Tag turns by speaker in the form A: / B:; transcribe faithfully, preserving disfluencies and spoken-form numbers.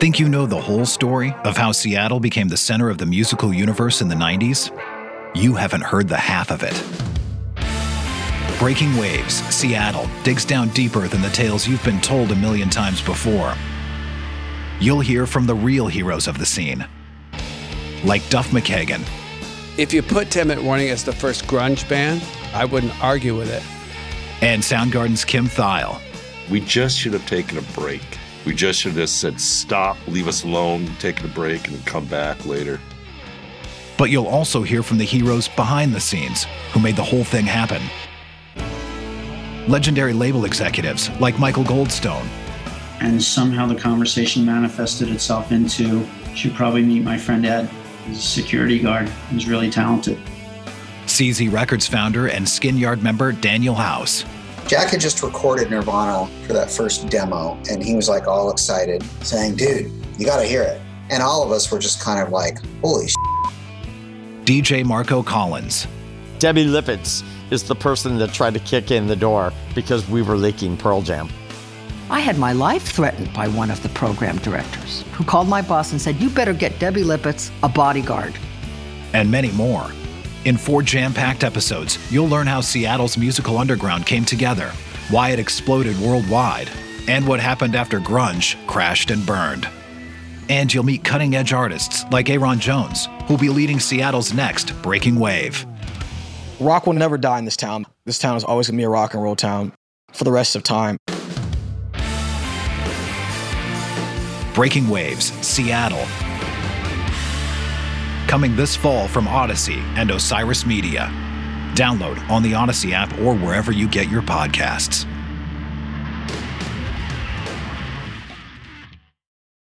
A: Think you know the whole story of how Seattle became the center of the musical universe in the nineties? You haven't heard the half of it. Breaking Waves, Seattle digs down deeper than the tales you've been told a million times before. You'll hear from the real heroes of the scene, like Duff McKagan.
B: If you put Ten Minute Warning as the first grunge band, I wouldn't argue with it.
A: And Soundgarden's Kim Thayil.
C: We just should have taken a break. We just should have said, stop, leave us alone, take a break, and come back later.
A: But you'll also hear from the heroes behind the scenes who made the whole thing happen. Legendary label executives like Michael Goldstone.
D: And somehow the conversation manifested itself into, you should probably meet my friend Ed. He's a security guard. He's really talented.
A: C Z Records founder and Skin Yard member Daniel House.
E: Jack had just recorded Nirvana for that first demo, and he was like all excited, saying, dude, you gotta hear it. And all of us were just kind of like, holy shit.
A: D J Marco Collins.
F: Debbie Lippitz is the person that tried to kick in the door because we were leaking Pearl Jam.
G: I had my life threatened by one of the program directors, who called my boss and said, you better get Debbie Lippitz a bodyguard.
A: And many more. In four jam-packed episodes, you'll learn how Seattle's musical underground came together, why it exploded worldwide, and what happened after grunge crashed and burned. And you'll meet cutting-edge artists like Aaron Jones, who'll be leading Seattle's next breaking wave.
H: Rock will never die in this town. This town is always going to be a rock and roll town for the rest of time.
A: Breaking Waves, Seattle. Coming this fall from Odyssey and Osiris Media. Download on the Odyssey app or wherever you get your podcasts.